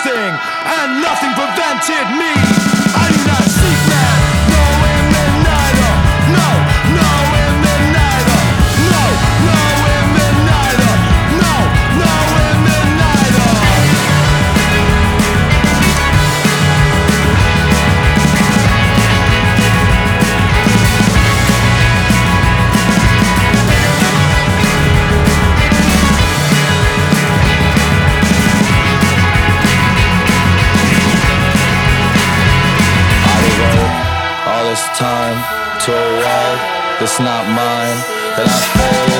everything, and nothing prevented me. I do not seek man, no women neither. No, no women neither. No, no women neither. No, no women neither. All this time to a world that's not mine, that I hold